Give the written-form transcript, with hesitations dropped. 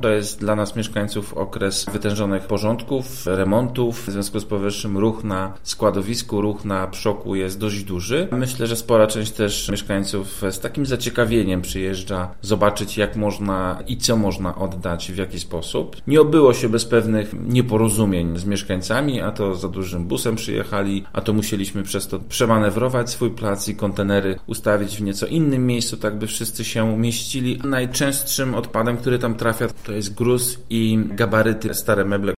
To jest dla nas mieszkańców okres wytężonych porządków, remontów. W związku z powyższym ruch na składowisku, ruch na przoku jest dość duży. Myślę, że spora część też mieszkańców z takim zaciekawieniem przyjeżdża zobaczyć, jak można i co można oddać, w jaki sposób. Nie obyło się bez pewnych nieporozumień z mieszkańcami, a to za dużym busem przyjechali, a to musieliśmy przez to przemanewrować swój plac i kontenery ustawić w nieco innym miejscu, tak by wszyscy się mieścili. Najczęstszym odpadem, który tam trafia, to jest gruz i gabaryty, stare meble,